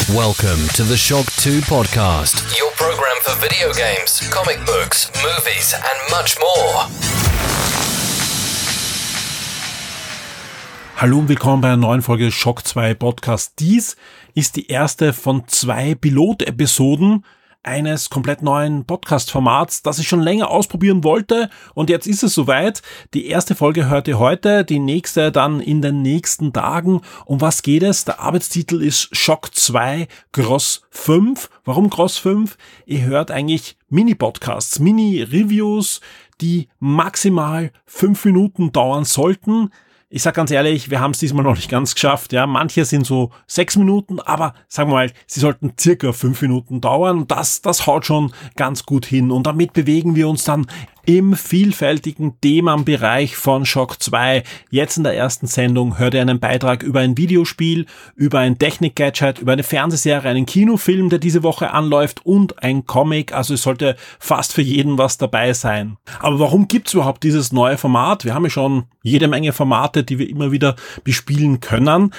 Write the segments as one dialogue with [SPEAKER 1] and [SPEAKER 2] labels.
[SPEAKER 1] Welcome to the Shock 2 podcast, your program for video games, comic books, movies and much more.
[SPEAKER 2] Hallo und willkommen bei einer neuen Folge Shock 2 Podcast. Dies ist die erste von 2 Pilot-Episoden eines komplett neuen Podcast-Formats, das ich schon länger ausprobieren wollte, und jetzt ist es soweit. Die erste Folge hört ihr heute, die nächste dann in den nächsten Tagen. Um was geht es? Der Arbeitstitel ist Shock 2 Gross 5. Warum Gross 5? Ihr hört eigentlich Mini-Podcasts, Mini-Reviews, die maximal 5 Minuten dauern sollten. Ich sag ganz ehrlich, wir haben es diesmal noch nicht ganz geschafft. Ja, manche sind so 6 Minuten, aber sagen wir mal, sie sollten circa 5 Minuten dauern. Das haut schon ganz gut hin. Und damit bewegen wir uns dann im vielfältigen Themenbereich von Shock 2. Jetzt in der ersten Sendung hört ihr einen Beitrag über ein Videospiel, über ein Technik-Gadget, über eine Fernsehserie, einen Kinofilm, der diese Woche anläuft, und ein Comic. Also es sollte fast für jeden was dabei sein. Aber warum gibt's überhaupt dieses neue Format? Wir haben ja schon jede Menge Formate, die wir immer wieder bespielen können.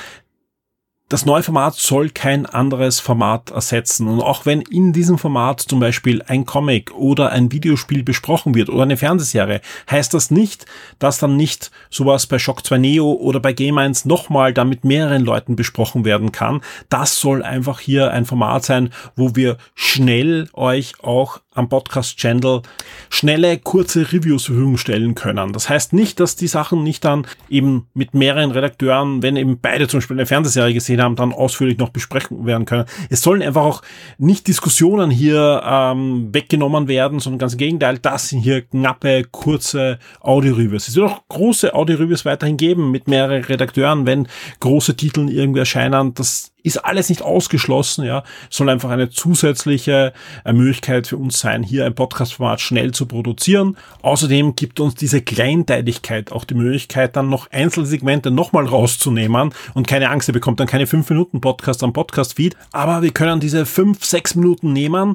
[SPEAKER 2] Das neue Format soll kein anderes Format ersetzen. Und auch wenn in diesem Format zum Beispiel ein Comic oder ein Videospiel besprochen wird oder eine Fernsehserie, heißt das nicht, dass dann nicht sowas bei Shock 2 Neo oder bei Game 1 nochmal da mit mehreren Leuten besprochen werden kann. Das soll einfach hier ein Format sein, wo wir schnell euch auch am Podcast-Channel schnelle, kurze Reviews zur Verfügung stellen können. Das heißt nicht, dass die Sachen nicht dann eben mit mehreren Redakteuren, wenn eben beide zum Beispiel eine Fernsehserie gesehen haben, dann ausführlich noch besprechen werden können. Es sollen einfach auch nicht Diskussionen hier weggenommen werden, sondern ganz im Gegenteil, das sind hier knappe, kurze Audio-Reviews. Es wird auch große Audio-Reviews weiterhin geben mit mehreren Redakteuren, wenn große Titel irgendwie erscheinen. Das ist alles nicht ausgeschlossen, ja. Es soll einfach eine zusätzliche Möglichkeit für uns sein, hier ein Podcast-Format schnell zu produzieren. Außerdem gibt uns diese Kleinteiligkeit auch die Möglichkeit, dann noch einzelne Segmente nochmal rauszunehmen. Und keine Angst, ihr bekommt dann keine 5-Minuten-Podcast am Podcast-Feed. Aber wir können diese 5-6 Minuten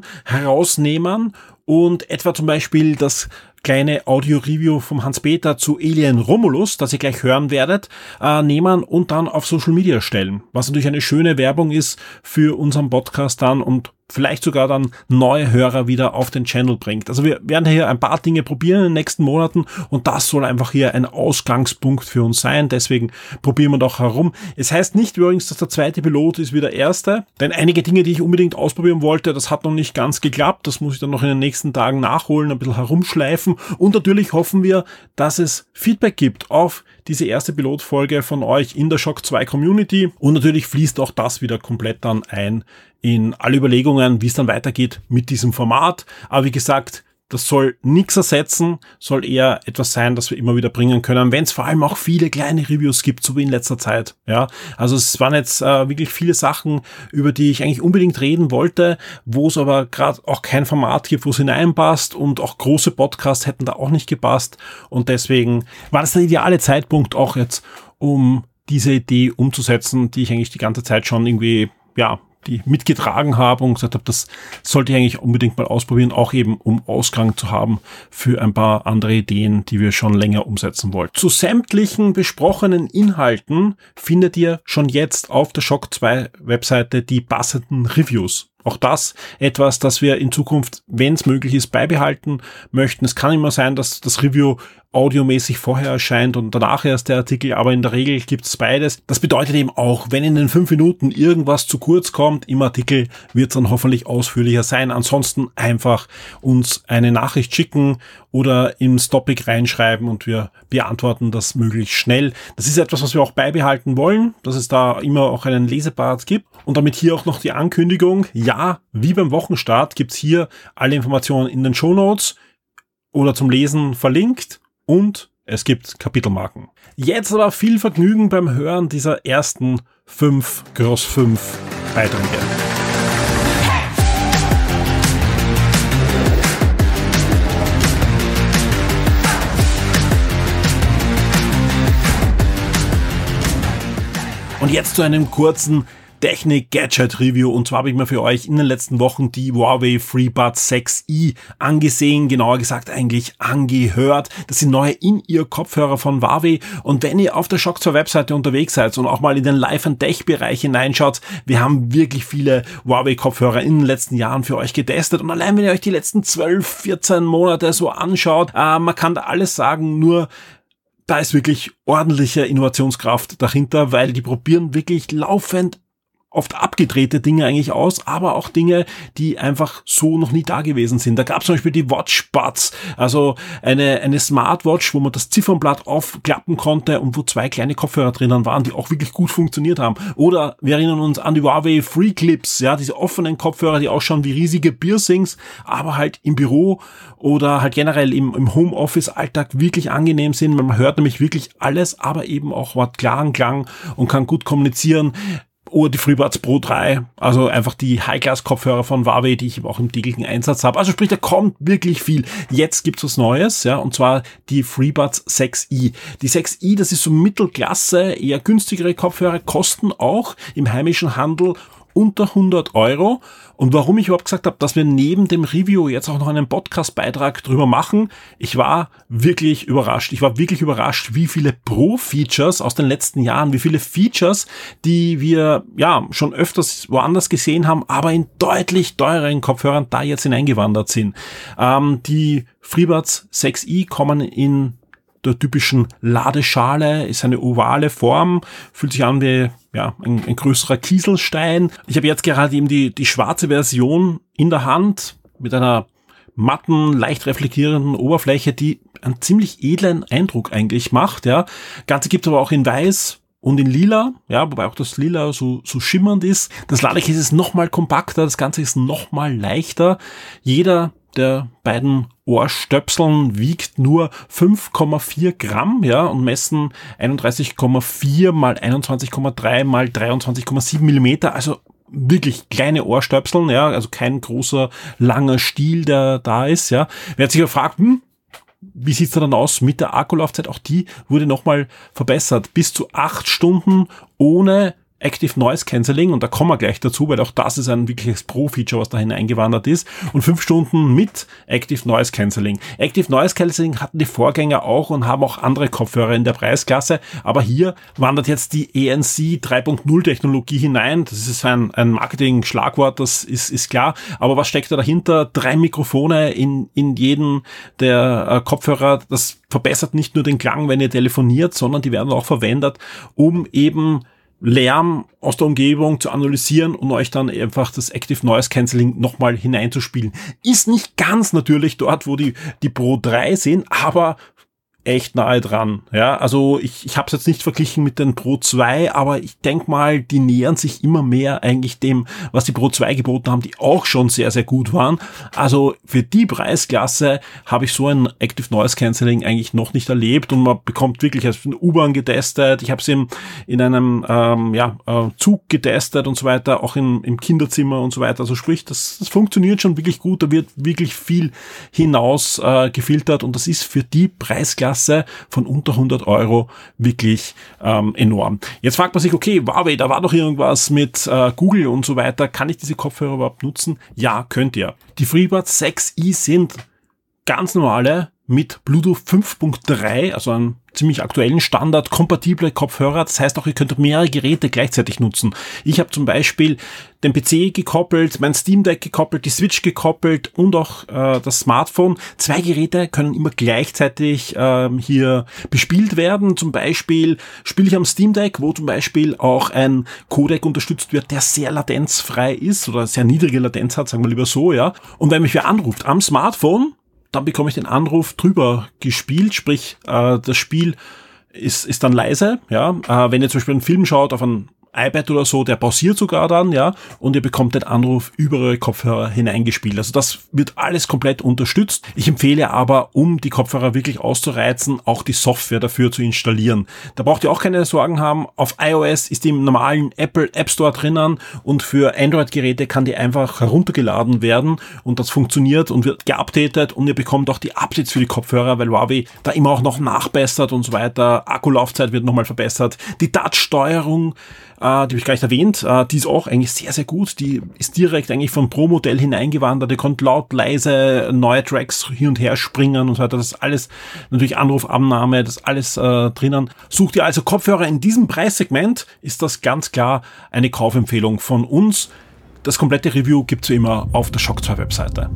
[SPEAKER 2] herausnehmen und etwa zum Beispiel das kleine Audio-Review vom Hans-Peter zu Alien Romulus, das ihr gleich hören werdet, nehmen und dann auf Social Media stellen. Was natürlich eine schöne Werbung ist für unseren Podcast dann und vielleicht sogar dann neue Hörer wieder auf den Channel bringt. Also wir werden hier ein paar Dinge probieren in den nächsten Monaten und das soll einfach hier ein Ausgangspunkt für uns sein. Deswegen probieren wir doch herum. Es heißt nicht übrigens, dass der zweite Pilot ist wie der erste, denn einige Dinge, die ich unbedingt ausprobieren wollte, das hat noch nicht ganz geklappt. Das muss ich dann noch in den nächsten Tagen nachholen, ein bisschen herumschleifen, und natürlich hoffen wir, dass es Feedback gibt auf diese erste Pilotfolge von euch in der Shock 2 Community, und natürlich fließt auch das wieder komplett dann ein in alle Überlegungen, wie es dann weitergeht mit diesem Format. Aber wie gesagt, das soll nichts ersetzen, soll eher etwas sein, das wir immer wieder bringen können, wenn es vor allem auch viele kleine Reviews gibt, so wie in letzter Zeit. Ja, also es waren jetzt wirklich viele Sachen, über die ich eigentlich unbedingt reden wollte, wo es aber gerade auch kein Format gibt, wo es hineinpasst, und auch große Podcasts hätten da auch nicht gepasst, und deswegen war das der ideale Zeitpunkt auch jetzt, um diese Idee umzusetzen, die ich eigentlich die ganze Zeit schon irgendwie, die mitgetragen habe und gesagt habe, das sollte ich eigentlich unbedingt mal ausprobieren, auch eben um Ausgang zu haben für ein paar andere Ideen, die wir schon länger umsetzen wollten. Zu sämtlichen besprochenen Inhalten findet ihr schon jetzt auf der Shock 2 Webseite die passenden Reviews. Auch das etwas, das wir in Zukunft, wenn es möglich ist, beibehalten möchten. Es kann immer sein, dass das Review audiomäßig vorher erscheint und danach erst der Artikel, aber in der Regel gibt's beides. Das bedeutet eben auch, wenn in den 5 Minuten irgendwas zu kurz kommt im Artikel, wird es dann hoffentlich ausführlicher sein. Ansonsten einfach uns eine Nachricht schicken oder ins Topic reinschreiben und wir beantworten das möglichst schnell. Das ist etwas, was wir auch beibehalten wollen, dass es da immer auch einen Lesepart gibt. Und damit hier auch noch die Ankündigung, ja, wie beim Wochenstart gibt's hier alle Informationen in den Shownotes oder zum Lesen verlinkt. Und es gibt Kapitelmarken. Jetzt aber viel Vergnügen beim Hören dieser ersten 5 Gross 5 Beiträge. Und jetzt zu einem kurzen Technik-Gadget-Review. Und zwar habe ich mir für euch in den letzten Wochen die Huawei FreeBuds 6i angesehen, genauer gesagt eigentlich angehört. Das sind neue In-Ear-Kopfhörer von Huawei. Und wenn ihr auf der Shock 2 Webseite unterwegs seid und auch mal in den Live-and-Tech-Bereich hineinschaut, wir haben wirklich viele Huawei-Kopfhörer in den letzten Jahren für euch getestet. Und allein wenn ihr euch die letzten 12, 14 Monate so anschaut, man kann da alles sagen, nur da ist wirklich ordentliche Innovationskraft dahinter, weil die probieren wirklich laufend oft abgedrehte Dinge eigentlich aus, aber auch Dinge, die einfach so noch nie da gewesen sind. Da gab es zum Beispiel die WatchBuds, also eine Smartwatch, wo man das Ziffernblatt aufklappen konnte und wo 2 kleine Kopfhörer drinnen waren, die auch wirklich gut funktioniert haben. Oder wir erinnern uns an die Huawei FreeClips, ja, diese offenen Kopfhörer, die ausschauen wie riesige Piercings, aber halt im Büro oder halt generell im Homeoffice-Alltag wirklich angenehm sind. Man hört nämlich wirklich alles, aber eben auch hat klaren Klang und kann gut kommunizieren. Oder die FreeBuds Pro 3, also einfach die High-Class-Kopfhörer von Huawei, die ich auch im täglichen Einsatz habe. Also sprich, da kommt wirklich viel. Jetzt gibt's was Neues, ja, und zwar die FreeBuds 6i. Die 6i, das ist so Mittelklasse, eher günstigere Kopfhörer, kosten auch im heimischen Handel unter 100 Euro. Und warum ich überhaupt gesagt habe, dass wir neben dem Review jetzt auch noch einen Podcast-Beitrag drüber machen, ich war wirklich überrascht. Wie viele Pro-Features aus den letzten Jahren, wie viele Features, die wir ja schon öfters woanders gesehen haben, aber in deutlich teureren Kopfhörern da jetzt hineingewandert sind. Die FreeBuds 6i kommen in der typischen Ladeschale, ist eine ovale Form, fühlt sich an wie ein größerer Kieselstein. Ich habe jetzt gerade eben die schwarze Version in der Hand mit einer matten, leicht reflektierenden Oberfläche, die einen ziemlich edlen Eindruck eigentlich macht. Ja, Ganze gibt es aber auch in Weiß und in Lila, ja, wobei auch das Lila so schimmernd ist. Das Ladekäse ist nochmal kompakter, das Ganze ist nochmal leichter. Jeder der beiden Ohrstöpseln wiegt nur 5,4 Gramm, ja, und messen 31,4 mal 21,3 mal 23,7 Millimeter, also wirklich kleine Ohrstöpseln, ja, also kein großer, langer Stiel, der da ist, ja. Wer hat sich gefragt, wie sieht's da dann aus mit der Akkulaufzeit? Auch die wurde nochmal verbessert. Bis zu 8 Stunden ohne Active Noise Cancelling, und da kommen wir gleich dazu, weil auch das ist ein wirkliches Pro-Feature, was da hineingewandert ist, und 5 Stunden mit Active Noise Cancelling. Active Noise Cancelling hatten die Vorgänger auch und haben auch andere Kopfhörer in der Preisklasse, aber hier wandert jetzt die ANC 3.0 Technologie hinein. Das ist ein Marketing-Schlagwort, das ist klar, aber was steckt da dahinter? 3 Mikrofone in jedem der Kopfhörer, das verbessert nicht nur den Klang, wenn ihr telefoniert, sondern die werden auch verwendet, um eben Lärm aus der Umgebung zu analysieren und euch dann einfach das Active Noise Cancelling nochmal hineinzuspielen. Ist nicht ganz natürlich dort, wo die Pro 3 sind, aber echt nahe dran. Ja, also ich habe es jetzt nicht verglichen mit den Pro 2, aber ich denke mal, die nähern sich immer mehr eigentlich dem, was die Pro 2 geboten haben, die auch schon sehr, sehr gut waren. Also für die Preisklasse habe ich so ein Active Noise Cancelling eigentlich noch nicht erlebt, und man bekommt wirklich, also in U-Bahn getestet, ich habe es in einem Zug getestet und so weiter, auch im Kinderzimmer und so weiter. Also sprich, das funktioniert schon wirklich gut, da wird wirklich viel hinaus gefiltert, und das ist für die Preisklasse von unter 100 Euro wirklich enorm. Jetzt fragt man sich, okay, Huawei, da war doch irgendwas mit Google und so weiter. Kann ich diese Kopfhörer überhaupt nutzen? Ja, könnt ihr. Die FreeBuds 6i sind ganz normale mit Bluetooth 5.3, also einen ziemlich aktuellen Standard, kompatible Kopfhörer. Das heißt auch, ihr könnt mehrere Geräte gleichzeitig nutzen. Ich habe zum Beispiel den PC gekoppelt, mein Steam Deck gekoppelt, die Switch gekoppelt und auch das Smartphone. 2 Geräte können immer gleichzeitig hier bespielt werden. Zum Beispiel spiele ich am Steam Deck, wo zum Beispiel auch ein Codec unterstützt wird, der sehr latenzfrei ist oder sehr niedrige Latenz hat, sagen wir lieber so, ja. Und wenn mich wer anruft am Smartphone, dann bekomme ich den Anruf drüber gespielt, sprich das Spiel ist dann leise, ja. Wenn ihr zum Beispiel einen Film schaut auf ein iPad oder so, der pausiert sogar dann, ja, und ihr bekommt den Anruf über eure Kopfhörer hineingespielt. Also das wird alles komplett unterstützt. Ich empfehle aber, um die Kopfhörer wirklich auszureizen, auch die Software dafür zu installieren. Da braucht ihr auch keine Sorgen haben. Auf iOS ist die im normalen Apple App Store drinnen, und für Android-Geräte kann die einfach heruntergeladen werden, und das funktioniert und wird geupdatet, und ihr bekommt auch die Updates für die Kopfhörer, weil Huawei da immer auch noch nachbessert und so weiter. Akkulaufzeit wird nochmal verbessert. Die Touch-Steuerung die habe ich gleich erwähnt, die ist auch eigentlich sehr, sehr gut. Die ist direkt eigentlich vom Pro-Modell hineingewandert. Ihr könnt laut, leise neue Tracks hin und her springen und so weiter. Das ist alles, natürlich Anrufannahme, das ist alles drinnen. Sucht ihr also Kopfhörer in diesem Preissegment, ist das ganz klar eine Kaufempfehlung von uns. Das komplette Review gibt's wie immer auf der Shock 2 Webseite.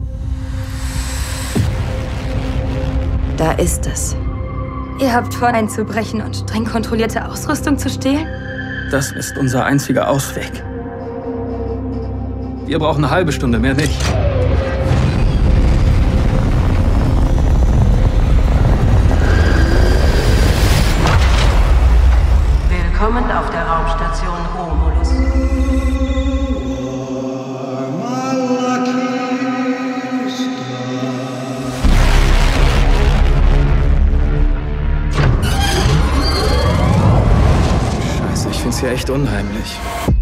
[SPEAKER 3] Da ist es.
[SPEAKER 4] Ihr habt vor, einzubrechen und streng kontrollierte Ausrüstung zu stehlen?
[SPEAKER 5] Das ist unser einziger Ausweg. Wir brauchen eine halbe Stunde, mehr nicht.
[SPEAKER 6] Willkommen auf der Raumstation Romulus.
[SPEAKER 5] Ich find's hier echt unheimlich.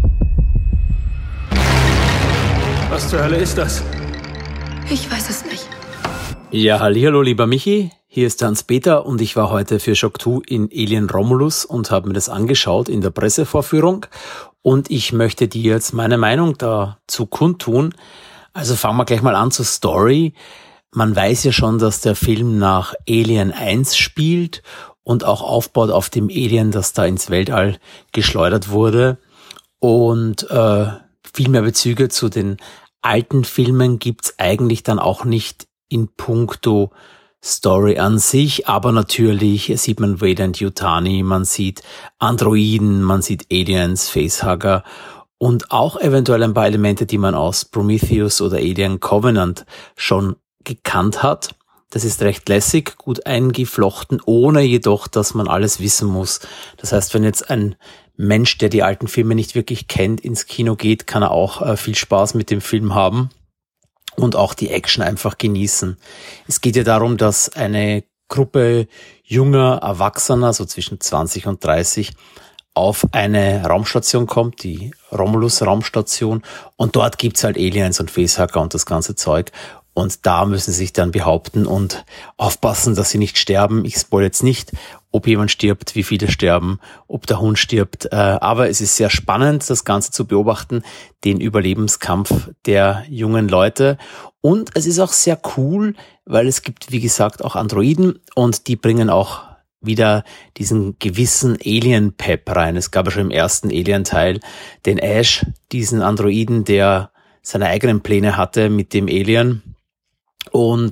[SPEAKER 5] Was zur Hölle ist das?
[SPEAKER 4] Ich weiß es nicht.
[SPEAKER 7] Ja, hallihallo, lieber Michi. Hier ist Hans-Peter und ich war heute für Shock 2 in Alien Romulus und habe mir das angeschaut in der Pressevorführung. Und ich möchte dir jetzt meine Meinung dazu kundtun. Also fangen wir gleich mal an zur Story. Man weiß ja schon, dass der Film nach Alien 1 spielt und auch aufbaut auf dem Alien, das da ins Weltall geschleudert wurde. Und viel mehr Bezüge zu den alten Filmen gibt's eigentlich dann auch nicht in puncto Story an sich, aber natürlich sieht man Wade and Yutani, man sieht Androiden, man sieht Aliens, Facehugger und auch eventuell ein paar Elemente, die man aus Prometheus oder Alien Covenant schon gekannt hat. Das ist recht lässig, gut eingeflochten, ohne jedoch, dass man alles wissen muss. Das heißt, wenn jetzt ein Mensch, der die alten Filme nicht wirklich kennt, ins Kino geht, kann er auch viel Spaß mit dem Film haben und auch die Action einfach genießen. Es geht ja darum, dass eine Gruppe junger Erwachsener, so zwischen 20 und 30, auf eine Raumstation kommt, die Romulus-Raumstation, und dort gibt's halt Aliens und Facehugger und das ganze Zeug. Und da müssen sie sich dann behaupten und aufpassen, dass sie nicht sterben. Ich spoil jetzt nicht, ob jemand stirbt, wie viele sterben, ob der Hund stirbt. Aber es ist sehr spannend, das Ganze zu beobachten, den Überlebenskampf der jungen Leute. Und es ist auch sehr cool, weil es gibt, wie gesagt, auch Androiden und die bringen auch wieder diesen gewissen Alien-Pep rein. Es gab ja schon im ersten Alien-Teil den Ash, diesen Androiden, der seine eigenen Pläne hatte mit dem Alien. Und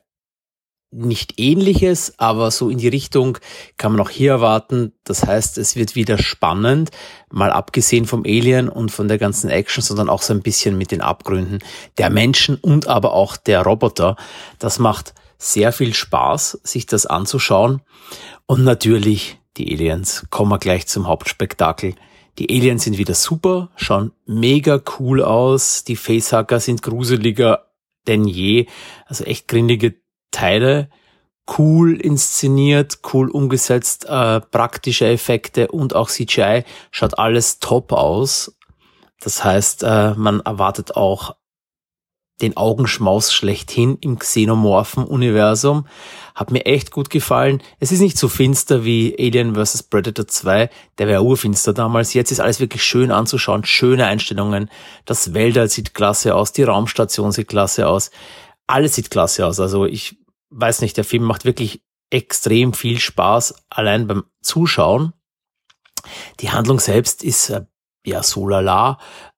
[SPEAKER 7] nicht Ähnliches, aber so in die Richtung kann man auch hier erwarten. Das heißt, es wird wieder spannend, mal abgesehen vom Alien und von der ganzen Action, sondern auch so ein bisschen mit den Abgründen der Menschen und aber auch der Roboter. Das macht sehr viel Spaß, sich das anzuschauen. Und natürlich die Aliens. Kommen wir gleich zum Hauptspektakel. Die Aliens sind wieder super, schauen mega cool aus. Die Facehugger sind gruseliger denn je. Also echt grindige Teile. Cool inszeniert, cool umgesetzt, praktische Effekte und auch CGI. Schaut alles top aus. Das heißt, man erwartet auch den Augenschmaus schlechthin im xenomorphen Universum. Hat mir echt gut gefallen. Es ist nicht so finster wie Alien vs. Predator 2. Der wäre urfinster damals. Jetzt ist alles wirklich schön anzuschauen. Schöne Einstellungen. Das Weltall sieht klasse aus. Die Raumstation sieht klasse aus. Alles sieht klasse aus. Also ich weiß nicht, der Film macht wirklich extrem viel Spaß. Allein beim Zuschauen. Die Handlung selbst ist so lala.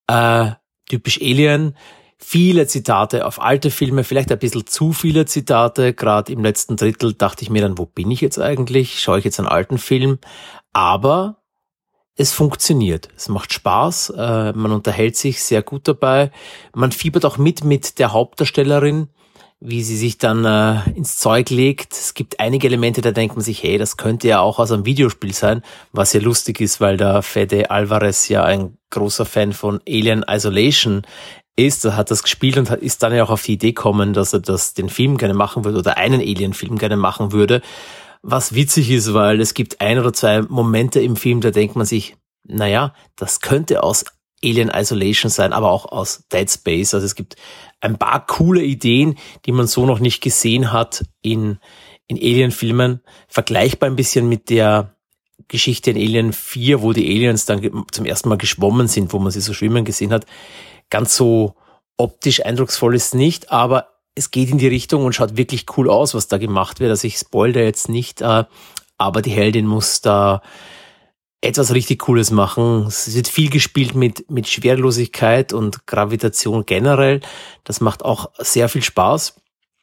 [SPEAKER 7] Typisch Alien. Viele Zitate auf alte Filme, vielleicht ein bisschen zu viele Zitate. Gerade im letzten Drittel dachte ich mir dann, wo bin ich jetzt eigentlich? Schaue ich jetzt einen alten Film? Aber es funktioniert. Es macht Spaß. Man unterhält sich sehr gut dabei. Man fiebert auch mit der Hauptdarstellerin, wie sie sich dann ins Zeug legt. Es gibt einige Elemente, da denkt man sich, hey, das könnte ja auch aus einem Videospiel sein, was ja lustig ist, weil der Fede Alvarez ja ein großer Fan von Alien Isolation ist. Er hat das gespielt und ist dann ja auch auf die Idee gekommen, dass er den Film gerne machen würde oder einen Alien-Film gerne machen würde. Was witzig ist, weil es gibt 1 oder 2 Momente im Film, da denkt man sich, naja, das könnte aus Alien Isolation sein, aber auch aus Dead Space. Also es gibt ein paar coole Ideen, die man so noch nicht gesehen hat in Alien-Filmen. Vergleichbar ein bisschen mit der Geschichte in Alien 4, wo die Aliens dann zum ersten Mal geschwommen sind, wo man sie so schwimmen gesehen hat. Ganz so optisch eindrucksvoll ist nicht, aber es geht in die Richtung und schaut wirklich cool aus, was da gemacht wird. Also ich spoilere jetzt nicht, aber die Heldin muss da etwas richtig Cooles machen. Es wird viel gespielt mit Schwerelosigkeit und Gravitation generell. Das macht auch sehr viel Spaß.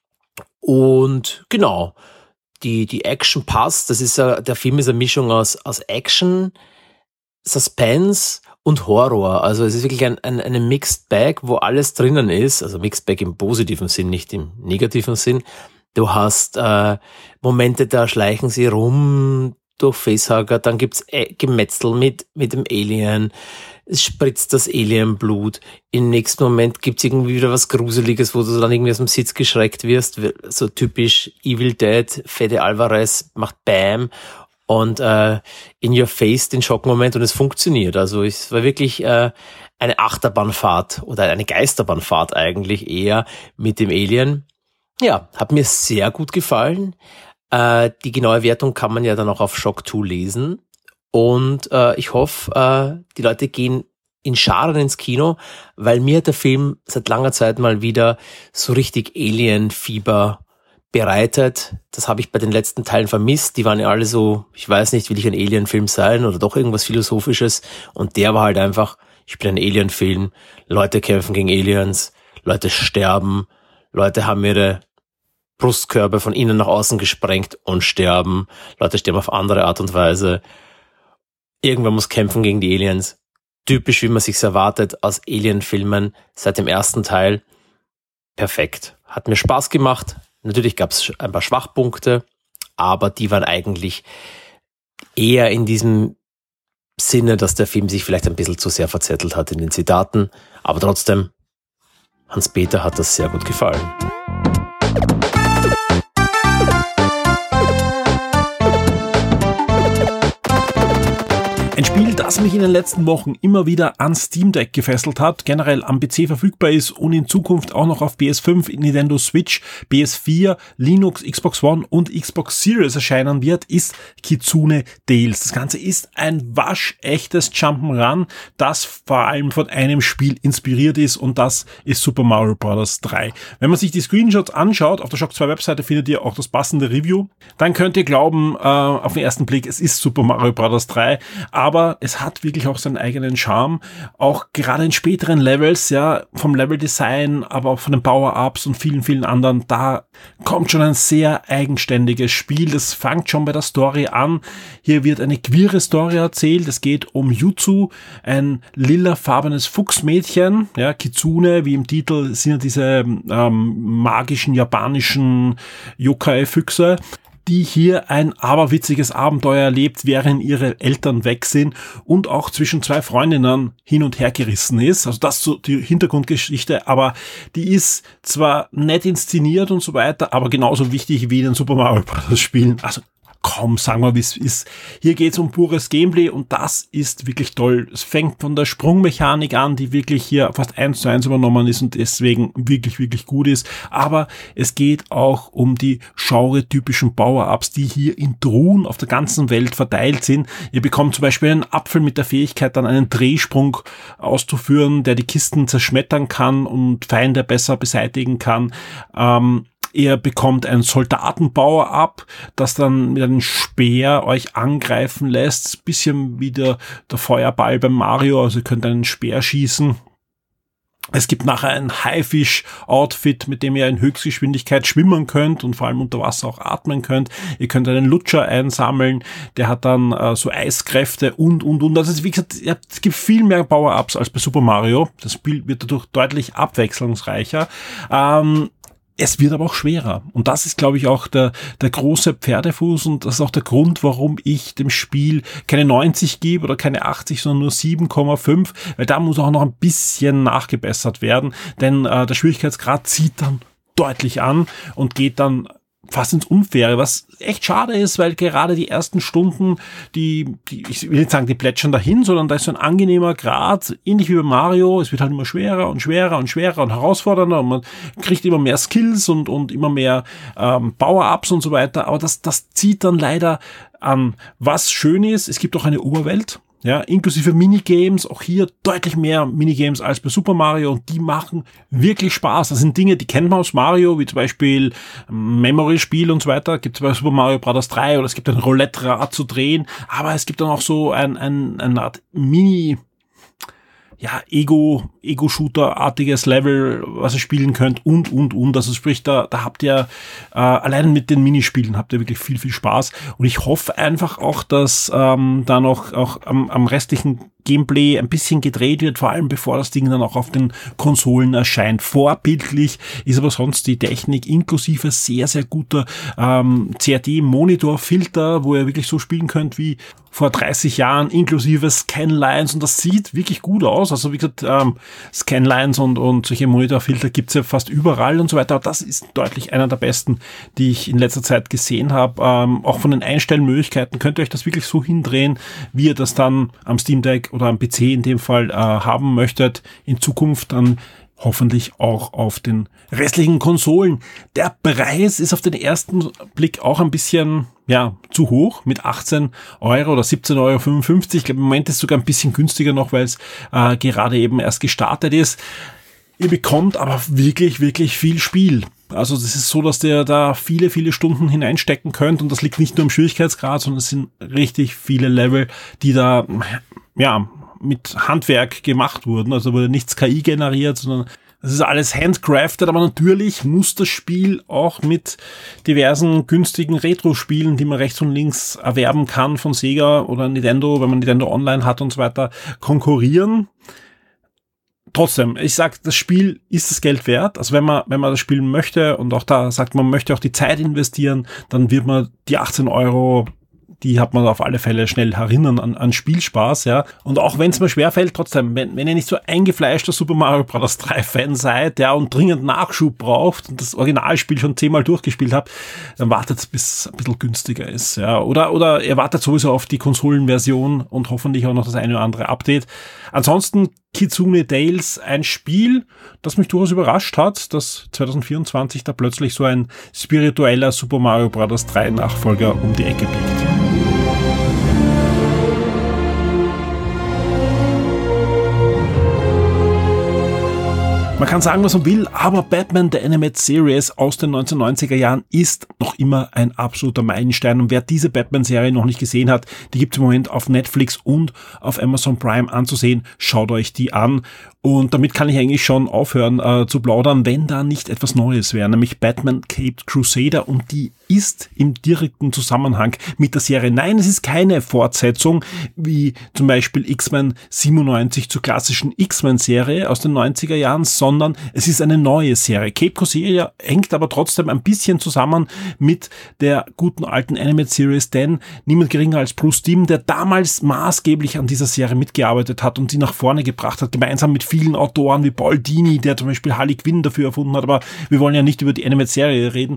[SPEAKER 7] Und genau, die Action passt. Das ist der Film ist eine Mischung aus Action, Suspense und Horror. Also es ist wirklich eine Mixed Bag, wo alles drinnen ist. Also Mixed Bag im positiven Sinn, nicht im negativen Sinn. Du hast Momente, da schleichen sie rum durch Facehugger, dann gibt's Gemetzel mit dem Alien. Es spritzt das Alienblut. Im nächsten Moment gibt's irgendwie wieder was Gruseliges, wo du dann irgendwie aus dem Sitz geschreckt wirst. So typisch Evil Dead, Fede Alvarez macht Bam und in your face den Schockmoment und es funktioniert. Also es war wirklich eine Achterbahnfahrt oder eine Geisterbahnfahrt eigentlich eher mit dem Alien. Ja, hat mir sehr gut gefallen. Die genaue Wertung kann man ja dann auch auf Shock 2 lesen. Und ich hoffe, die Leute gehen in Scharen ins Kino, weil mir hat der Film seit langer Zeit mal wieder so richtig Alien-Fieber bereitet. Das habe ich bei den letzten Teilen vermisst. Die waren ja alle so, ich weiß nicht, will ich ein Alien-Film sein oder doch irgendwas Philosophisches. Und der war halt einfach, ich bin ein Alien-Film. Leute kämpfen gegen Aliens, Leute sterben, Leute haben ihre Brustkörper von innen nach außen gesprengt und sterben. Leute sterben auf andere Art und Weise. Irgendwer muss kämpfen gegen die Aliens. Typisch, wie man sich's erwartet aus Alien-Filmen seit dem ersten Teil. Perfekt. Hat mir Spaß gemacht. Natürlich gab's ein paar Schwachpunkte, aber die waren eigentlich eher in diesem Sinne, dass der Film sich vielleicht ein bisschen zu sehr verzettelt hat in den Zitaten. Aber trotzdem, Hans-Peter hat das sehr gut gefallen.
[SPEAKER 2] Ein Spiel, das mich in den letzten Wochen immer wieder an Steam Deck gefesselt hat, generell am PC verfügbar ist und in Zukunft auch noch auf PS5, Nintendo Switch, PS4, Linux, Xbox One und Xbox Series erscheinen wird, ist Kitsune Tales. Das Ganze ist ein waschechtes Jump'n'Run, das vor allem von einem Spiel inspiriert ist und das ist Super Mario Bros. 3. Wenn man sich die Screenshots anschaut, auf der Shock 2 Webseite findet ihr auch das passende Review, dann könnt ihr glauben, auf den ersten Blick, es ist Super Mario Bros. 3, aber es hat wirklich auch seinen eigenen Charme, auch gerade in späteren Levels, ja, vom Leveldesign, aber auch von den Power-Ups und vielen, vielen anderen, da kommt schon ein sehr eigenständiges Spiel, das fängt schon bei der Story an. Hier wird eine queere Story erzählt, es geht um Yuzu, ein lilafarbenes Fuchsmädchen, ja, Kitsune, wie im Titel sind ja diese magischen japanischen Yokai-Füchse, die hier ein aberwitziges Abenteuer erlebt, während ihre Eltern weg sind und auch zwischen zwei Freundinnen hin und her gerissen ist. Also das ist so die Hintergrundgeschichte, aber die ist zwar nett inszeniert und so weiter, aber genauso wichtig wie in den Super Mario Bros. Spielen. Also komm, sagen wir, wie es ist. Hier geht's um pures Gameplay und das ist wirklich toll. Es fängt von der Sprungmechanik an, die wirklich hier fast 1:1 übernommen ist und deswegen wirklich, wirklich gut ist. Aber es geht auch um die genre-typischen Power-Ups, die hier in Truhen auf der ganzen Welt verteilt sind. Ihr bekommt zum Beispiel einen Apfel mit der Fähigkeit, dann einen Drehsprung auszuführen, der die Kisten zerschmettern kann und Feinde besser beseitigen kann. Ihr bekommt ein Soldatenpower-Up, das dann mit einem Speer euch angreifen lässt. Bisschen wie der Feuerball beim Mario, also ihr könnt einen Speer schießen. Es gibt nachher ein Haifisch-Outfit, mit dem ihr in Höchstgeschwindigkeit schwimmen könnt und vor allem unter Wasser auch atmen könnt. Ihr könnt einen Lutscher einsammeln, der hat dann so Eiskräfte und. Also wie gesagt, es gibt viel mehr Power-Ups als bei Super Mario. Das Spiel wird dadurch deutlich abwechslungsreicher. Es wird aber auch schwerer. Und das ist, glaube ich, auch der große Pferdefuß und das ist auch der Grund, warum ich dem Spiel keine 90 gebe oder keine 80, sondern nur 7,5, weil da muss auch noch ein bisschen nachgebessert werden, denn der Schwierigkeitsgrad zieht dann deutlich an und geht dann fast ins Unfaire, was echt schade ist, weil gerade die ersten Stunden, die ich will nicht sagen, die plätschern dahin, sondern da ist so ein angenehmer Grad, ähnlich wie bei Mario, es wird halt immer schwerer und schwerer und schwerer und herausfordernder und man kriegt immer mehr Skills und immer mehr Power-Ups und so weiter, aber das zieht dann leider Was schön ist, es gibt auch eine Oberwelt, ja, inklusive Minigames, auch hier deutlich mehr Minigames als bei Super Mario und die machen wirklich Spaß. Das sind Dinge, die kennt man aus Mario, wie zum Beispiel Memory-Spiel und so weiter. Gibt es bei Super Mario Bros. 3 oder es gibt ein Roulette-Rad zu drehen, aber es gibt dann auch so eine Art Mini- Ego-Shooter-artiges Level, was ihr spielen könnt und. Also sprich, da habt ihr, allein mit den Minispielen habt ihr wirklich viel, viel Spaß. Und ich hoffe einfach auch, dass da noch auch am restlichen Gameplay ein bisschen gedreht wird, vor allem bevor das Ding dann auch auf den Konsolen erscheint. Vorbildlich ist aber sonst die Technik inklusive sehr, sehr guter CRT-Monitor-Filter, wo ihr wirklich so spielen könnt wie vor 30 Jahren, inklusive Scanlines, und das sieht wirklich gut aus. Also wie gesagt, Scanlines und solche Monitorfilter gibt's ja fast überall und so weiter, aber das ist deutlich einer der besten, die ich in letzter Zeit gesehen habe. Auch von den Einstellmöglichkeiten könnt ihr euch das wirklich so hindrehen, wie ihr das dann am Steam Deck oder am PC in dem Fall haben möchtet, in Zukunft dann hoffentlich auch auf den restlichen Konsolen. Der Preis ist auf den ersten Blick auch ein bisschen zu hoch mit 18 Euro oder 17,55 Euro. Ich glaube, im Moment ist es sogar ein bisschen günstiger noch, weil es gerade eben erst gestartet ist. Ihr bekommt aber wirklich, wirklich viel Spiel. Also das ist so, dass ihr da viele, viele Stunden hineinstecken könnt und das liegt nicht nur im Schwierigkeitsgrad, sondern es sind richtig viele Level, die da mit Handwerk gemacht wurden. Also wurde nichts KI generiert, sondern das ist alles handcrafted, aber natürlich muss das Spiel auch mit diversen günstigen Retro-Spielen, die man rechts und links erwerben kann von Sega oder Nintendo, wenn man Nintendo Online hat und so weiter, konkurrieren. Trotzdem, ich sag, das Spiel ist das Geld wert. Also wenn man das spielen möchte und auch da sagt, man möchte auch die Zeit investieren, dann wird man die 18 Euro, die hat man auf alle Fälle schnell erinnern an Spielspaß, ja. Und auch wenn es mir schwerfällt, trotzdem, wenn ihr nicht so eingefleischter Super Mario Bros. 3 Fan seid, ja, und dringend Nachschub braucht und das Originalspiel schon 10-mal durchgespielt habt, dann wartet, bis es ein bisschen günstiger ist, ja. Oder ihr wartet sowieso auf die Konsolenversion und hoffentlich auch noch das eine oder andere Update. Ansonsten Kitsune Tales, ein Spiel, das mich durchaus überrascht hat, dass 2024 da plötzlich so ein spiritueller Super Mario Bros. 3 Nachfolger um die Ecke biegt. Man kann sagen, was man will, aber Batman The Animated Series aus den 1990er Jahren ist noch immer ein absoluter Meilenstein. Und wer diese Batman-Serie noch nicht gesehen hat, die gibt es im Moment auf Netflix und auf Amazon Prime anzusehen. Schaut euch die an. Und damit kann ich eigentlich schon aufhören zu plaudern, wenn da nicht etwas Neues wäre, nämlich Batman Caped Crusader, und die ist im direkten Zusammenhang mit der Serie. Nein, es ist keine Fortsetzung wie zum Beispiel X-Men 97 zur klassischen X-Men-Serie aus den 90er Jahren, sondern es ist eine neue Serie. Caped Crusader hängt aber trotzdem ein bisschen zusammen mit der guten alten Animated Series, denn niemand geringer als Bruce Timm, der damals maßgeblich an dieser Serie mitgearbeitet hat und sie nach vorne gebracht hat, gemeinsam mit vielen Autoren wie Paul Dini, der zum Beispiel Harley Quinn dafür erfunden hat, aber wir wollen ja nicht über die Animated-Serie reden,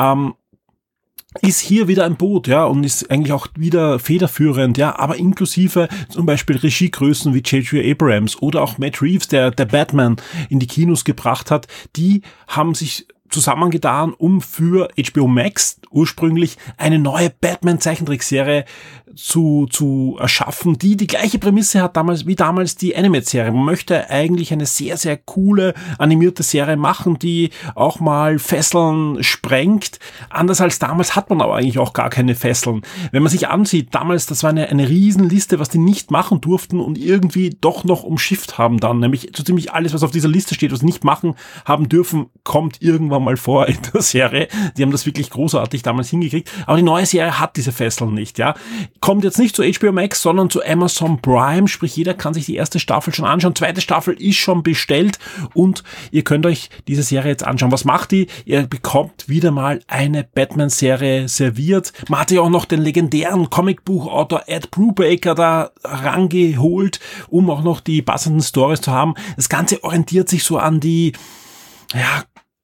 [SPEAKER 2] ist hier wieder ein Boot, ja, und ist eigentlich auch wieder federführend, ja, aber inklusive zum Beispiel Regiegrößen wie J.J. Abrams oder auch Matt Reeves, der Batman in die Kinos gebracht hat, die haben sich zusammengetan, um für HBO Max ursprünglich eine neue Batman-Zeichentrickserie zu erschaffen, die gleiche Prämisse hat wie damals die Animated-Serie. Man möchte eigentlich eine sehr, sehr coole animierte Serie machen, die auch mal Fesseln sprengt. Anders als damals hat man aber eigentlich auch gar keine Fesseln. Wenn man sich ansieht, damals, das war eine Riesenliste, was die nicht machen durften und irgendwie doch noch umschifft haben dann. Nämlich so ziemlich alles, was auf dieser Liste steht, was nicht machen haben dürfen, kommt irgendwann mal vor in der Serie. Die haben das wirklich großartig damals hingekriegt. Aber die neue Serie hat diese Fesseln nicht, ja. Kommt jetzt nicht zu HBO Max, sondern zu Amazon Prime, sprich jeder kann sich die erste Staffel schon anschauen. Zweite Staffel ist schon bestellt und ihr könnt euch diese Serie jetzt anschauen. Was macht die? Ihr bekommt wieder mal eine Batman-Serie serviert. Man hat ja auch noch den legendären Comicbuchautor Ed Brubaker da rangeholt, um auch noch die passenden Stories zu haben. Das Ganze orientiert sich so an die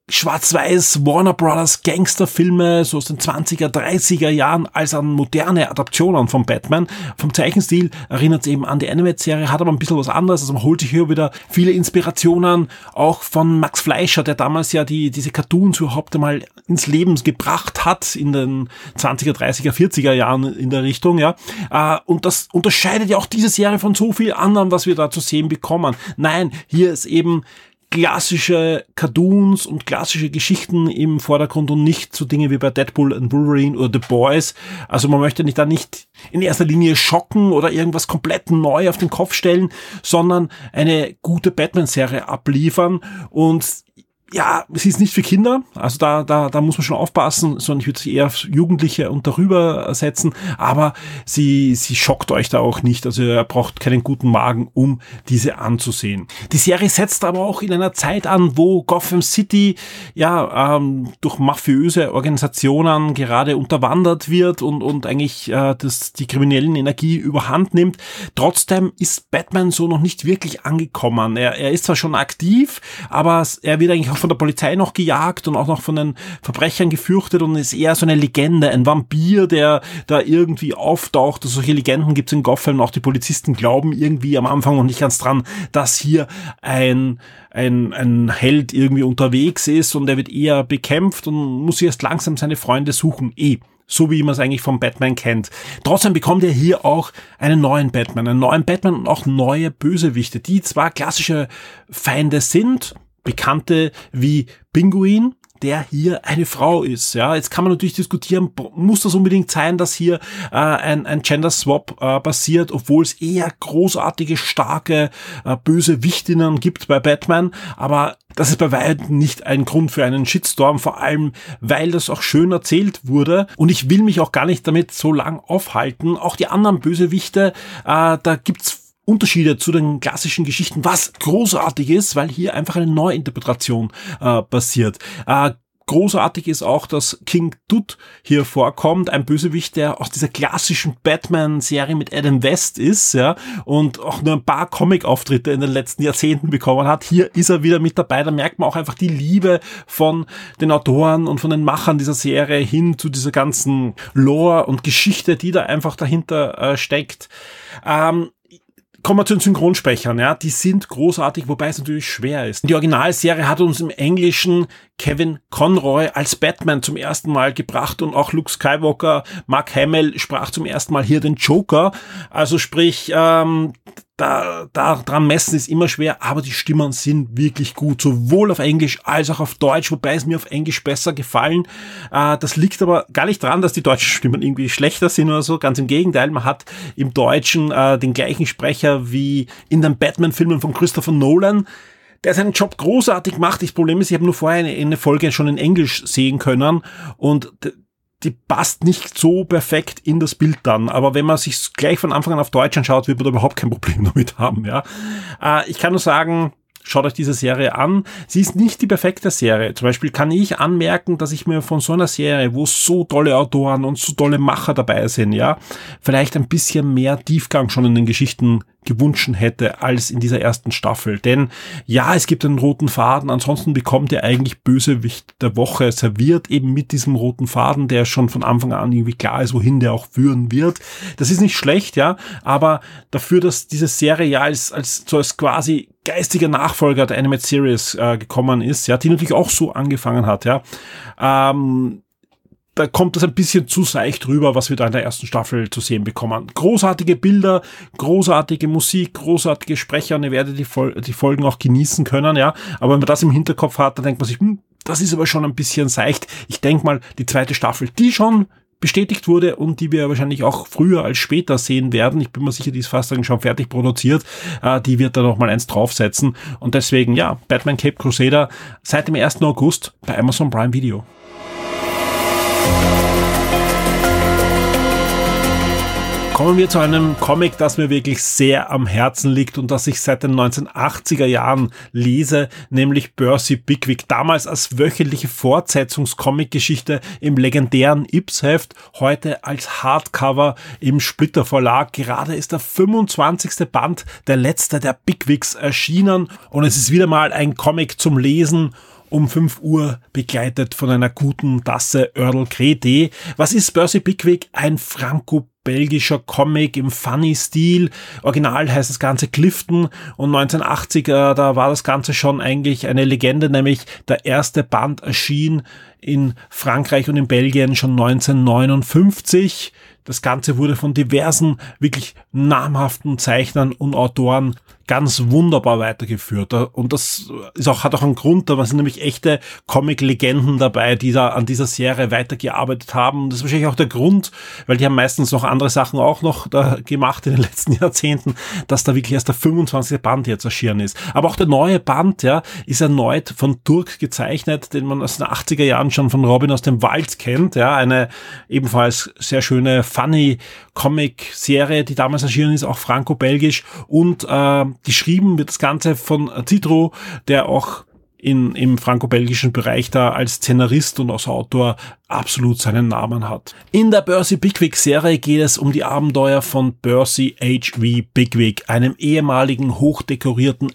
[SPEAKER 2] Schwarz-Weiß Warner Brothers Gangsterfilme so aus den 20er, 30er Jahren als an moderne Adaptionen von Batman. Vom Zeichenstil erinnert es eben an die Animated-Serie, hat aber ein bisschen was anderes. Also man holt sich hier wieder viele Inspirationen, auch von Max Fleischer, der damals ja diese Cartoons überhaupt einmal ins Leben gebracht hat in den 20er, 30er, 40er Jahren in der Richtung, ja. Und das unterscheidet ja auch diese Serie von so viel anderen, was wir da zu sehen bekommen. Nein, hier ist eben klassische Cartoons und klassische Geschichten im Vordergrund und nicht so Dinge wie bei Deadpool und Wolverine oder The Boys. Also man möchte nicht in erster Linie schocken oder irgendwas komplett neu auf den Kopf stellen, sondern eine gute Batman-Serie abliefern. Und ja, es ist nicht für Kinder, also da muss man schon aufpassen, sondern ich würde sie eher auf Jugendliche und darüber setzen, aber sie schockt euch da auch nicht, also ihr braucht keinen guten Magen, um diese anzusehen. Die Serie setzt aber auch in einer Zeit an, wo Gotham City durch mafiöse Organisationen gerade unterwandert wird und eigentlich die kriminellen Energie überhand nimmt. Trotzdem ist Batman so noch nicht wirklich angekommen. Er ist zwar schon aktiv, aber er wird eigentlich auch von der Polizei noch gejagt und auch noch von den Verbrechern gefürchtet und ist eher so eine Legende, ein Vampir, der da irgendwie auftaucht. Also solche Legenden gibt es in Gotham, auch die Polizisten glauben irgendwie am Anfang noch nicht ganz dran, dass hier ein Held irgendwie unterwegs ist und er wird eher bekämpft und muss erst langsam seine Freunde suchen. So wie man es eigentlich vom Batman kennt. Trotzdem bekommt er hier auch einen neuen Batman und auch neue Bösewichte, die zwar klassische Feinde sind, Bekannte wie Pinguin, der hier eine Frau ist. Ja, jetzt kann man natürlich diskutieren, muss das unbedingt sein, dass hier ein Gender Swap passiert, obwohl es eher großartige, starke Bösewichtinnen gibt bei Batman, aber das ist bei weitem nicht ein Grund für einen Shitstorm, vor allem, weil das auch schön erzählt wurde und ich will mich auch gar nicht damit so lang aufhalten. Auch die anderen Bösewichte, da gibt's Unterschiede zu den klassischen Geschichten, was großartig ist, weil hier einfach eine Neuinterpretation passiert. Großartig ist auch, dass King Tut hier vorkommt, ein Bösewicht, der aus dieser klassischen Batman-Serie mit Adam West ist, ja, und auch nur ein paar Comic-Auftritte in den letzten Jahrzehnten bekommen hat. Hier ist er wieder mit dabei, da merkt man auch einfach die Liebe von den Autoren und von den Machern dieser Serie hin zu dieser ganzen Lore und Geschichte, die da einfach dahinter steckt. Kommen wir zu den Synchronsprechern, ja, die sind großartig, wobei es natürlich schwer ist. Die Originalserie hat uns im Englischen Kevin Conroy als Batman zum ersten Mal gebracht und auch Luke Skywalker, Mark Hamill sprach zum ersten Mal hier den Joker. Also sprich, dran messen ist immer schwer, aber die Stimmen sind wirklich gut, sowohl auf Englisch als auch auf Deutsch, wobei es mir auf Englisch besser gefallen. Das liegt aber gar nicht daran, dass die deutschen Stimmen irgendwie schlechter sind oder so, ganz im Gegenteil, man hat im Deutschen den gleichen Sprecher wie in den Batman-Filmen von Christopher Nolan, der seinen Job großartig macht. Das Problem ist, ich habe nur vorher eine Folge schon in Englisch sehen können und die passt nicht so perfekt in das Bild dann. Aber wenn man sich gleich von Anfang an auf Deutsch anschaut, wird man da überhaupt kein Problem damit haben. Ja, ich kann nur sagen, schaut euch diese Serie an. Sie ist nicht die perfekte Serie. Zum Beispiel kann ich anmerken, dass ich mir von so einer Serie, wo so tolle Autoren und so tolle Macher dabei sind, ja, vielleicht ein bisschen mehr Tiefgang schon in den Geschichten gewünscht hätte als in dieser ersten Staffel. Denn ja, es gibt einen roten Faden, ansonsten bekommt ihr eigentlich Bösewicht der Woche serviert, eben mit diesem roten Faden, der schon von Anfang an irgendwie klar ist, wohin der auch führen wird. Das ist nicht schlecht, ja, aber dafür, dass diese Serie ja als quasi geistiger Nachfolger der Animated Series gekommen ist, ja, die natürlich auch so angefangen hat, ja, da kommt das ein bisschen zu seicht rüber, was wir da in der ersten Staffel zu sehen bekommen. Großartige Bilder, großartige Musik, großartige Sprecher und ihr werdet die Folgen auch genießen können, ja. Aber wenn man das im Hinterkopf hat, dann denkt man sich, das ist aber schon ein bisschen seicht. Ich denke mal, die zweite Staffel, die schon bestätigt wurde und die wir wahrscheinlich auch früher als später sehen werden. Ich bin mir sicher, die ist fast schon fertig produziert. Die wird da noch mal eins draufsetzen. Und deswegen, ja, Batman Cape Crusader seit dem 1. August bei Amazon Prime Video. Kommen wir zu einem Comic, das mir wirklich sehr am Herzen liegt und das ich seit den 1980er Jahren lese, nämlich Percy Pickwick. Damals als wöchentliche Fortsetzungscomic-Geschichte im legendären Ips-Heft, heute als Hardcover im Splitter Verlag. Gerade ist der 25. Band, der letzte der Pickwicks, erschienen und es ist wieder mal ein Comic zum Lesen um 5 Uhr, begleitet von einer guten Tasse Earl Grey Tee. Was ist Percy Pickwick? Ein franco-belgischer Comic im Funny-Stil. Original heißt das Ganze Clifton und 1980, da war das Ganze schon eigentlich eine Legende, nämlich der erste Band erschien in Frankreich und in Belgien schon 1959. Das Ganze wurde von diversen, wirklich namhaften Zeichnern und Autoren ganz wunderbar weitergeführt. Und das hat auch einen Grund, da sind nämlich echte Comic-Legenden dabei, die da an dieser Serie weitergearbeitet haben. Und das ist wahrscheinlich auch der Grund, weil die haben meistens noch andere Sachen auch noch da gemacht in den letzten Jahrzehnten, dass da wirklich erst der 25. Band jetzt erschienen ist. Aber auch der neue Band, ja, ist erneut von Turk gezeichnet, den man aus den 80er Jahren schon von Robin aus dem Wald kennt, ja, eine ebenfalls sehr schöne funny Comic-Serie, die damals erschienen ist, auch franco-belgisch, und geschrieben wird das Ganze von Citro, der auch im franco-belgischen Bereich da als Szenarist und als Autor absolut seinen Namen hat. In der Percy Pickwick-Serie geht es um die Abenteuer von Percy H.V. Pickwick, einem ehemaligen hochdekorierten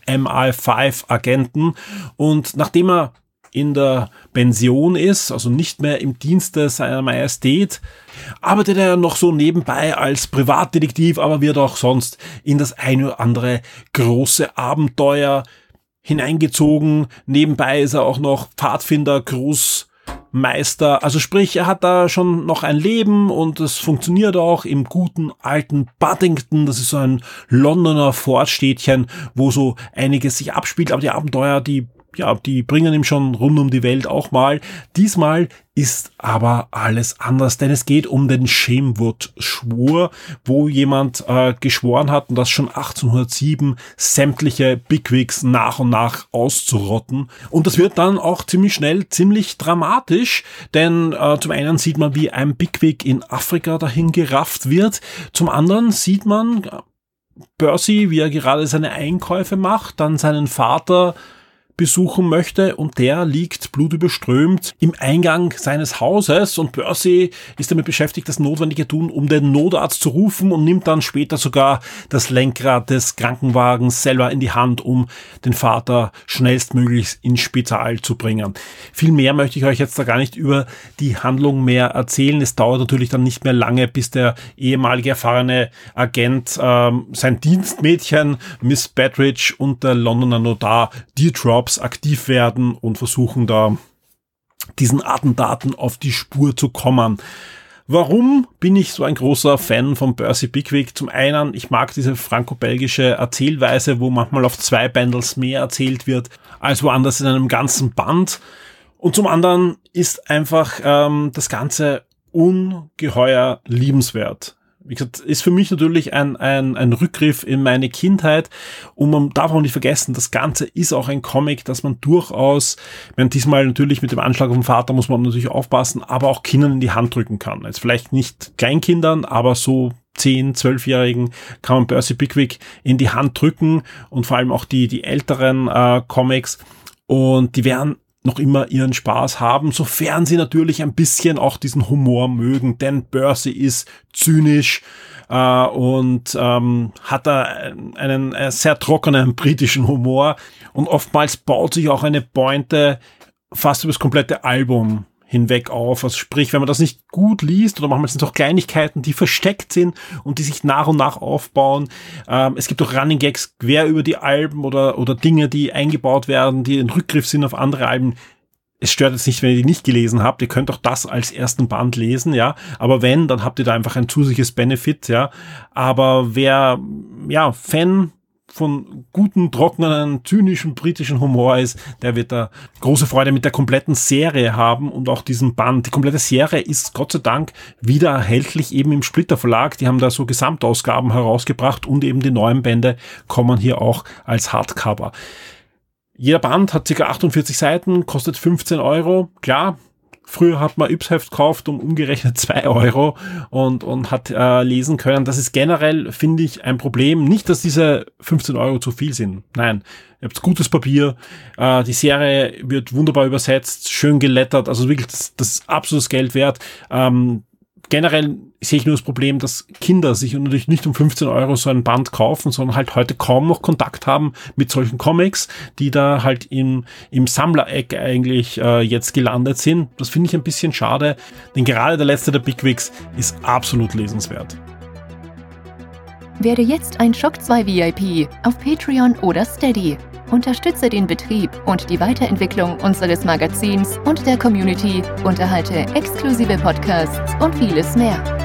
[SPEAKER 2] MI5-Agenten, und nachdem er in der Pension ist, also nicht mehr im Dienste seiner Majestät, arbeitet er noch so nebenbei als Privatdetektiv, aber wird auch sonst in das eine oder andere große Abenteuer hineingezogen. Nebenbei ist er auch noch Pfadfinder, Großmeister, also sprich, er hat da schon noch ein Leben und es funktioniert auch im guten alten Paddington. Das ist so ein Londoner Vorstädtchen, wo so einiges sich abspielt, aber die Abenteuer, die bringen ihm schon rund um die Welt auch mal. Diesmal ist aber alles anders, denn es geht um den Shamewood-Schwur, wo jemand geschworen hat, und das schon 1807, sämtliche Bigwigs nach und nach auszurotten. Und das wird dann auch ziemlich schnell ziemlich dramatisch, denn zum einen sieht man, wie ein Bigwig in Afrika dahin gerafft wird. Zum anderen sieht man Percy, wie er gerade seine Einkäufe macht, dann seinen Vater besuchen möchte, und der liegt blutüberströmt im Eingang seines Hauses, und Percy ist damit beschäftigt, das Notwendige tun, um den Notarzt zu rufen, und nimmt dann später sogar das Lenkrad des Krankenwagens selber in die Hand, um den Vater schnellstmöglich ins Spital zu bringen. Viel mehr möchte ich euch jetzt da gar nicht über die Handlung mehr erzählen. Es dauert natürlich dann nicht mehr lange, bis der ehemalige erfahrene Agent sein Dienstmädchen Miss Bettridge und der Londoner Notar Dewdrops aktiv werden und versuchen da diesen Attentaten auf die Spur zu kommen. Warum bin ich so ein großer Fan von Percy Pickwick? Zum einen, ich mag diese franco-belgische Erzählweise, wo manchmal auf 2 Bändels mehr erzählt wird als woanders in einem ganzen Band. Und zum anderen ist einfach das Ganze ungeheuer liebenswert. Wie gesagt, ist für mich natürlich ein Rückgriff in meine Kindheit, und man darf auch nicht vergessen, das Ganze ist auch ein Comic, das man durchaus, diesmal natürlich mit dem Anschlag auf den Vater muss man natürlich aufpassen, aber auch Kindern in die Hand drücken kann. Jetzt vielleicht nicht Kleinkindern, aber so 10-, 12-Jährigen kann man Percy Pickwick in die Hand drücken, und vor allem auch die älteren Comics, und die werden noch immer ihren Spaß haben, sofern sie natürlich ein bisschen auch diesen Humor mögen, denn Percy ist zynisch und hat da einen sehr trockenen britischen Humor, und oftmals baut sich auch eine Pointe fast über das komplette Album hinweg auf. Also sprich, wenn man das nicht gut liest, oder manchmal sind es auch Kleinigkeiten, die versteckt sind und die sich nach und nach aufbauen. Es gibt auch Running Gags quer über die Alben oder Dinge, die eingebaut werden, die ein Rückgriff sind auf andere Alben. Es stört jetzt nicht, wenn ihr die nicht gelesen habt. Ihr könnt auch das als ersten Band lesen, ja. Aber wenn, dann habt ihr da einfach ein zusätzliches Benefit, ja. Aber wer, Fan von guten, trockenen, zynischen, britischen Humor ist, der wird da große Freude mit der kompletten Serie haben und auch diesem Band. Die komplette Serie ist Gott sei Dank wieder erhältlich eben im Splitter Verlag. Die haben da so Gesamtausgaben herausgebracht, und eben die neuen Bände kommen hier auch als Hardcover. Jeder Band hat ca. 48 Seiten, kostet 15 €. Klar, früher hat man Yps-Heft gekauft um umgerechnet 2 € und hat lesen können. Das ist generell, finde ich, ein Problem. Nicht, dass diese 15 € zu viel sind. Nein, ihr habt gutes Papier. Die Serie wird wunderbar übersetzt, schön gelettert. Also wirklich, das ist absolutes Geld wert. generell sehe ich nur das Problem, dass Kinder sich natürlich nicht um 15 € so ein Band kaufen, sondern halt heute kaum noch Kontakt haben mit solchen Comics, die da halt im Sammlereck eigentlich jetzt gelandet sind. Das finde ich ein bisschen schade, denn gerade der letzte der Bigwigs ist absolut lesenswert.
[SPEAKER 8] Werde jetzt ein Shock 2 VIP auf Patreon oder Steady. Unterstütze den Betrieb und die Weiterentwicklung unseres Magazins und der Community, unterhalte exklusive Podcasts und vieles mehr.